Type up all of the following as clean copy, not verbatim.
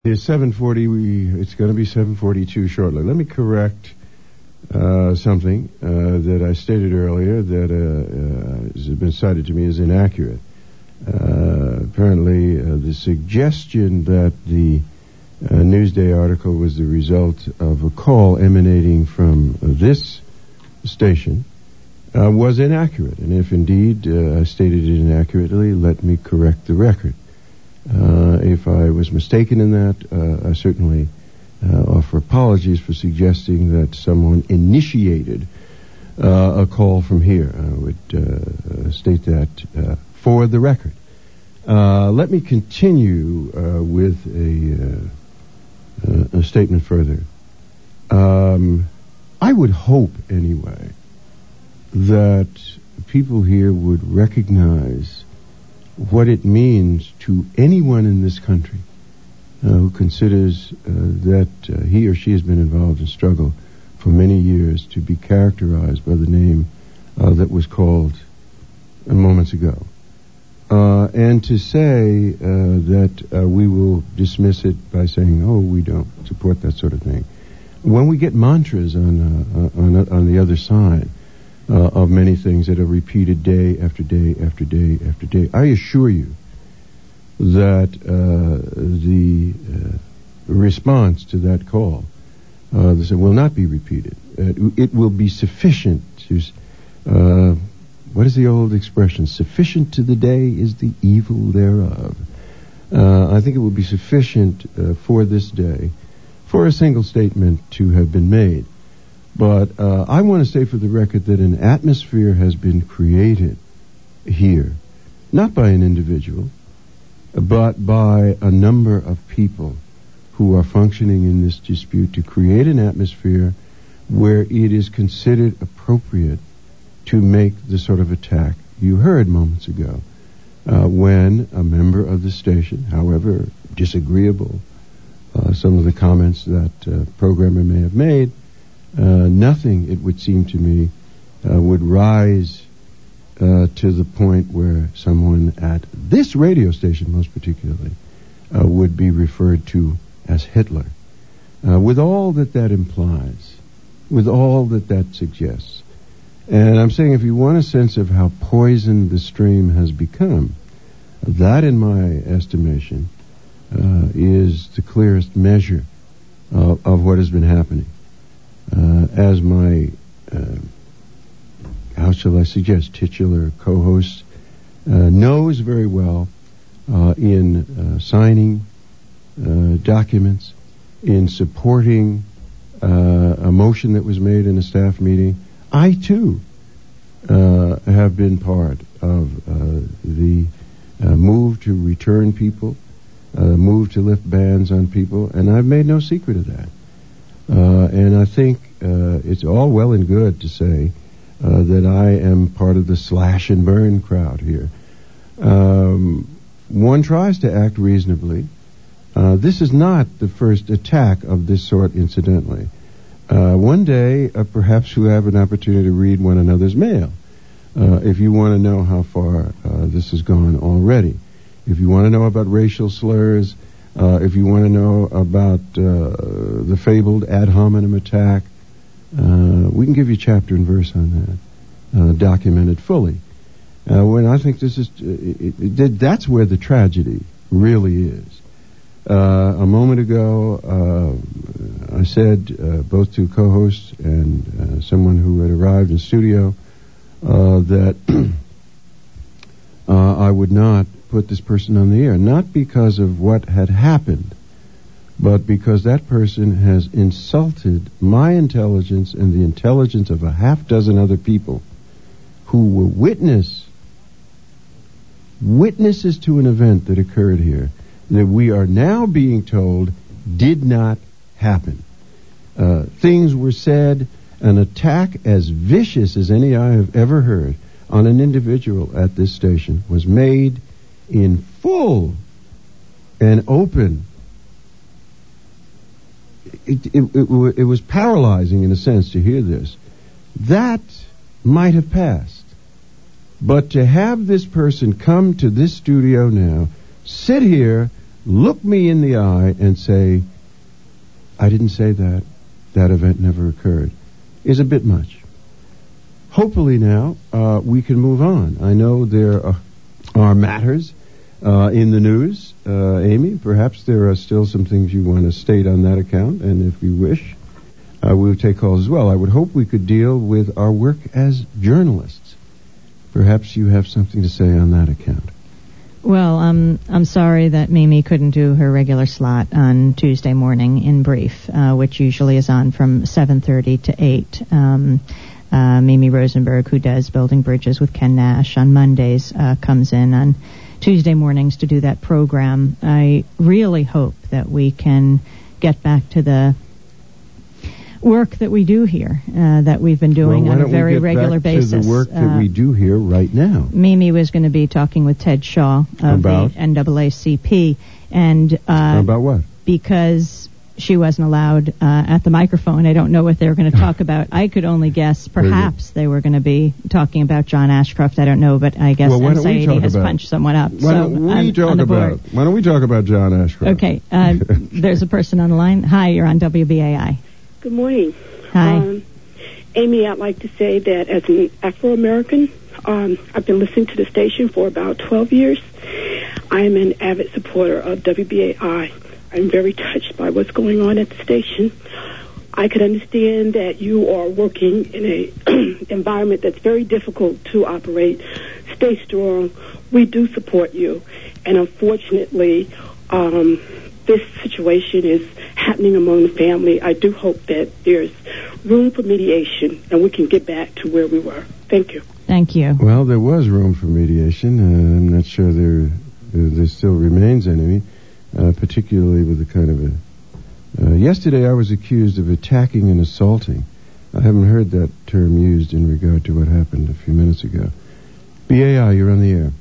It's 7:40. It's going to be 7:42 shortly. Let me correct something that I stated earlier that has been cited to me as inaccurate. Apparently, the suggestion that the Newsday article was the result of a call emanating from this station was inaccurate. And if indeed I stated it inaccurately, let me correct the record. If I was mistaken in that, I certainly offer apologies for suggesting that someone initiated a call from here. I would state that for the record. Let me continue with a statement further. I would hope, anyway, that people here would recognize what it means to anyone in this country who considers that he or she has been involved in struggle for many years to be characterized by the name that was called moments ago. And to say that we will dismiss it by saying, oh, we don't support that sort of thing. When we get mantras on the other side of many things that are repeated day after day after day after day, I assure you that the response to that call will not be repeated. It will be sufficient to, what is the old expression? Sufficient to the day is the evil thereof. I think it will be sufficient for this day for a single statement to have been made. But I want to say for the record that an atmosphere has been created here, not by an individual, but by a number of people who are functioning in this dispute to create an atmosphere where it is considered appropriate to make the sort of attack you heard moments ago when a member of the station, however disagreeable some of the comments that programmer may have made, nothing, it would seem to me, would rise to the point where someone at this radio station, most particularly, would be referred to as Hitler. With all that implies, with all that suggests. And I'm saying if you want a sense of how poisoned the stream has become, that, in my estimation, is the clearest measure of what has been happening. As my, how shall I suggest, titular co-host knows very well in signing documents, in supporting a motion that was made in a staff meeting, I too have been part of the move to return people, move to lift bans on people, and I've made no secret of that. And I think it's all well and good to say that I am part of the slash and burn crowd here. One tries to act reasonably. This is not the first attack of this sort, incidentally. One day, perhaps we'll have an opportunity to read one another's mail, if you want to know how far this has gone already. If you want to know about racial slurs, if you want to know about the fabled ad hominem attack, we can give you chapter and verse on that, documented fully. When I think this is, that's where the tragedy really is. A moment ago, I said, both to co-hosts and someone who had arrived in studio, that I would not put this person on the air, not because of what had happened, but because that person has insulted my intelligence and the intelligence of a half dozen other people who were witnesses to an event that occurred here that we are now being told did not happen. Things were said, an attack as vicious as any I have ever heard on an individual at this station was made in full and open. It was paralyzing in a sense to hear this. That might have passed. But to have this person come to this studio now, sit here look me in the eye and say, I didn't say that. That event never occurred, is a bit much. Hopefully now we can move on. I know there are matters in the news. Amy, perhaps there are still some things you want to state on that account, and if you wish, we'll take calls as well. I would hope we could deal with our work as journalists. Perhaps you have something to say on that account. Well, I'm sorry that Mimi couldn't do her regular slot on Tuesday morning in brief, which usually is on from 7:30 to 8. Mimi Rosenberg, who does Building Bridges with Ken Nash on Mondays, comes in on Tuesday mornings to do that program. I really hope that we can get back to the work that we do here, that we've been doing on a very regular basis. To the work that we do here right now. Mimi was going to be talking with Ted Shaw of the NAACP, and about what? Because she wasn't allowed at the microphone. I don't know what they were going to talk about. I could only guess. Perhaps they were going to be talking about John Ashcroft. I don't know, but I guess Saidi has punched someone up. Why don't we talk about John Ashcroft? Okay. There's a person on the line. Hi, you're on WBAI. Good morning. Hi. Amy, I'd like to say that as an Afro-American, I've been listening to the station for about 12 years. I am an avid supporter of WBAI. I'm very touched by what's going on at the station. I could understand that you are working in a environment that's very difficult to operate. Stay strong. We do support you. And unfortunately, this situation is happening among the family. I do hope that there's room for mediation and we can get back to where we were. Thank you. Thank you. Well, there was room for mediation. I'm not sure there still remains any, particularly with the kind of yesterday I was accused of attacking and assaulting. I haven't heard that term used in regard to what happened a few minutes ago. BAI, you're on the air.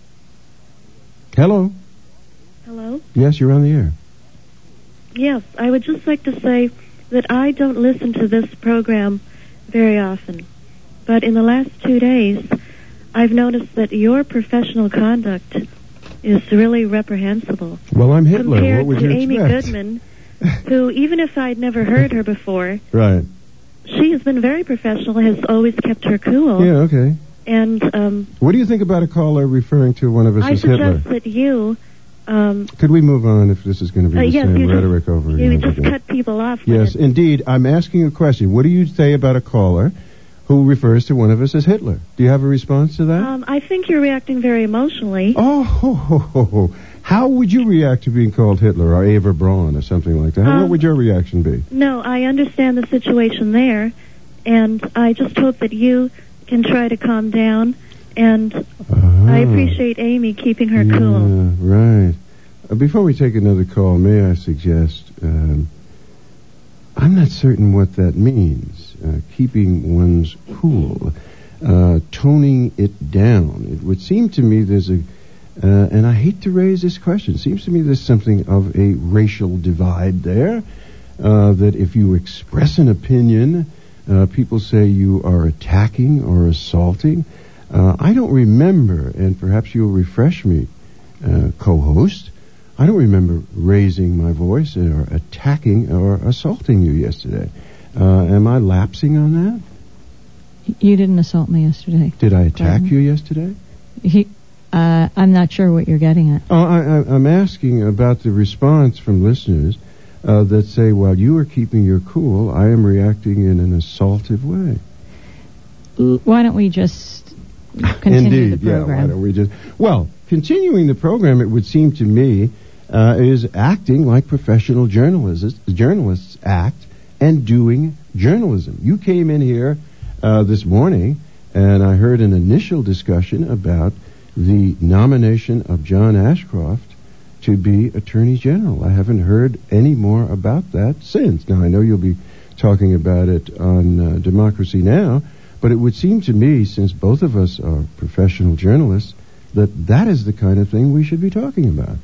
Hello? Hello? Yes, you're on the air. Yes, I would just like to say that I don't listen to this program very often. But in the last 2 days, I've noticed that your professional conduct is really reprehensible. Well, I'm Hitler. Compared what would to you Amy expect? Goodman, who, even if I'd never heard her before, right, she has been very professional, has always kept her cool. Yeah, okay. And what do you think about a caller referring to one of us as Hitler? I suggest that you... could we move on if this is going to be the same rhetoric over and over again? again? You just cut people off. Yes, indeed. I'm asking a question. What do you say about a caller who refers to one of us as Hitler? Do you have a response to that? I think you're reacting very emotionally. Oh, how would you react to being called Hitler or Eva Braun or something like that? What would your reaction be? No, I understand the situation there, and I just hope that you can try to calm down, and I appreciate Amy keeping her cool. Right. Before we take another call, may I suggest, I'm not certain what that means, keeping one's cool, toning it down. It would seem to me there's and I hate to raise this question, it seems to me there's something of a racial divide there, that if you express an opinion, people say you are attacking or assaulting. I don't remember, and perhaps you'll refresh me, co-host, I don't remember raising my voice or attacking or assaulting you yesterday. Am I lapsing on that? You didn't assault me yesterday. Did I attack you yesterday? I'm not sure what you're getting at. Oh, I'm asking about the response from listeners that say, while you are keeping your cool, I am reacting in an assaultive way. Why don't we just continue the program? Yeah, why don't we just... Well, continuing the program, it would seem to me, is acting like professional journalists act and doing journalism. You came in here this morning, and I heard an initial discussion about the nomination of John Ashcroft to be Attorney General. I haven't heard any more about that since. Now, I know you'll be talking about it on Democracy Now!, but it would seem to me, since both of us are professional journalists, that is the kind of thing we should be talking about.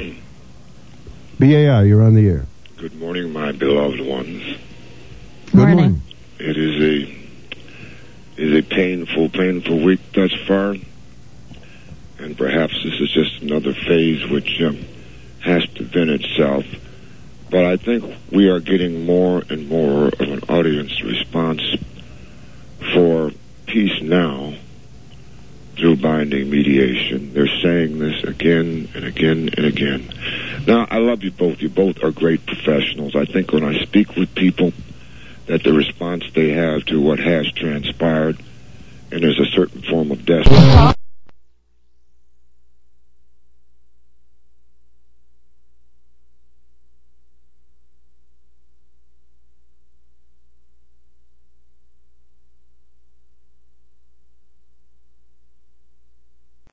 BAI, you're on the air. Good morning, my beloved ones. Good morning. It is a painful week thus far, and perhaps this is just another phase which has to vent itself. But I think we are getting more and more of an audience response for peace now through binding mediation. They're saying this again and again and again. Now, I love you both. You both are great professionals. I think when I speak with people that the response they have to what has transpired, and there's a certain form of destiny.